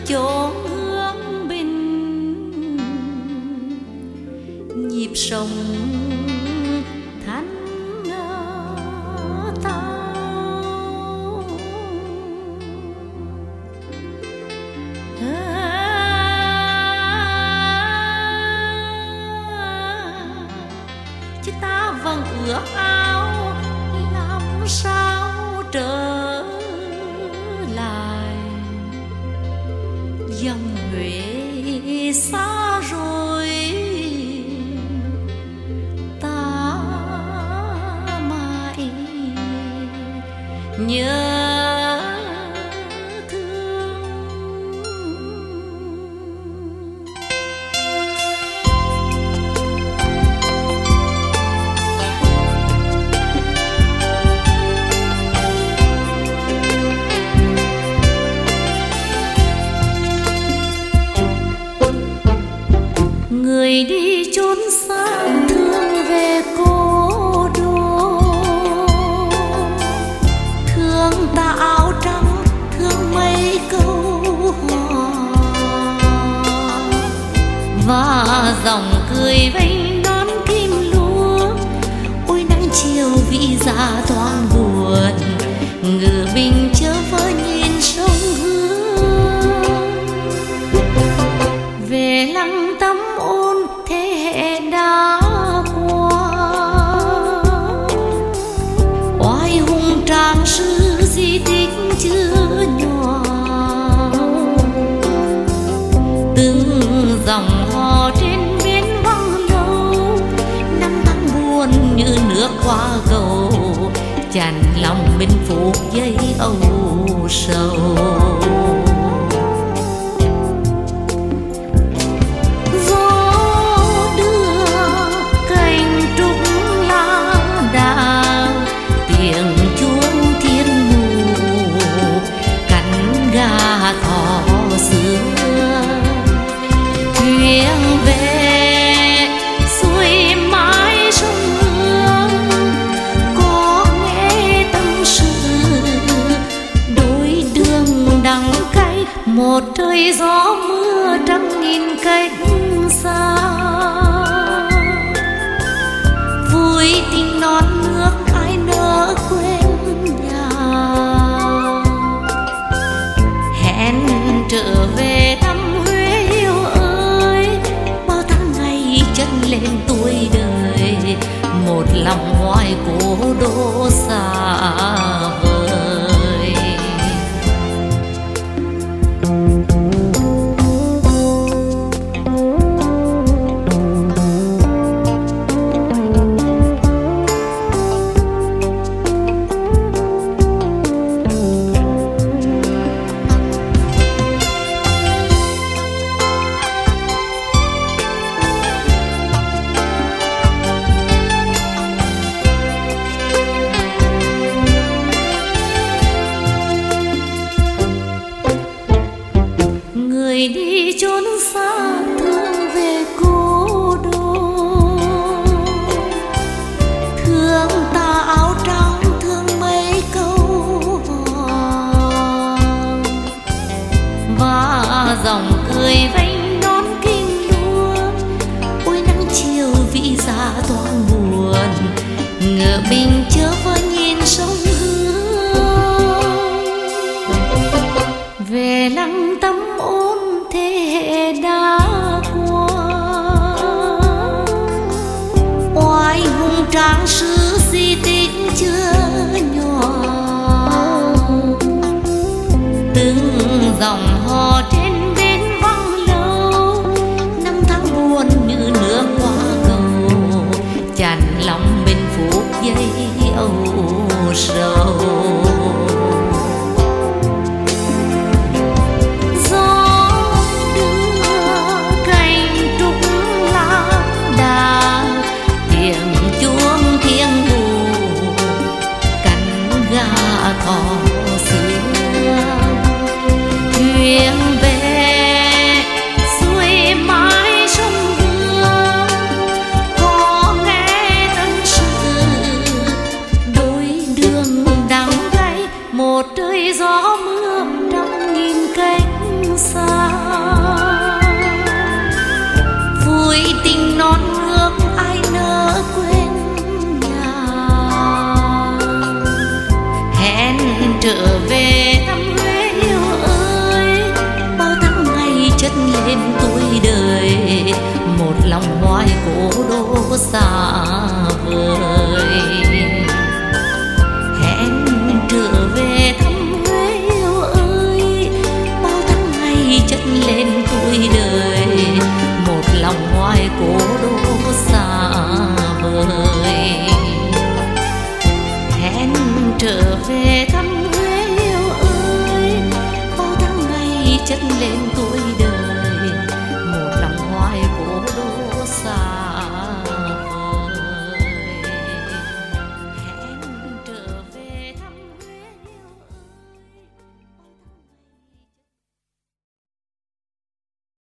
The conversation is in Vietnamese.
chốn hương bình, nhịp sống thanh tao. Chứ ta vẫn ước ao làm sao trở lại dòng Huế xa rồi, ta mãi nhớ người đi chốn xa thương về cố đô, thương ta áo trắng thương mấy câu hò và dòng cười vênh đón kim lúa. Ôi nắng chiều vị dạ thoáng buồn, ngự bình chớ vỡ nhìn sông Hương. Về lăng tắm ôn thế hệ đã qua, oai hùng trang sư di tích chưa nhòa. Từng dòng hò trên bến vắng lâu, năm tháng buồn như nước qua cầu, chàn lòng bên phố dây âu sầu. Một trời gió mưa trăm nghìn cách xa, vui tình non nước ai nỡ quên nhà. Hẹn trở về thăm Huế yêu ơi, bao tháng ngày chất lên tuổi đời, một lòng hoài cố đô xa vời. Người đi chốn xa thương về cố đô, thương ta áo trắng thương mấy câu hò và dòng cười vênh đón kinh lúa. Ôi nắng chiều vị dạ thoáng buồn, ngựa bình chớ vỡ nhìn sông Hương. Về lăng tắm ôn thế hệ đã qua, oai hùng tráng sư di tích chưa nhòa. Từng dòng hò trên bến vắng lâu, năm tháng buồn như nước qua cầu, tràn lòng bên phút giây âu sầu. Một trời gió mưa trăm nghìn cánh xa. lòng hoài cố đô xa vời. Hẹn trở về thăm Huế yêu ơi, bao tháng ngày chất lên tuổi đời, một lòng hoài cố đô xa vời. Hẹn trở về thăm Huế yêu ơi, bao tháng ngày chất lên tuổi đời,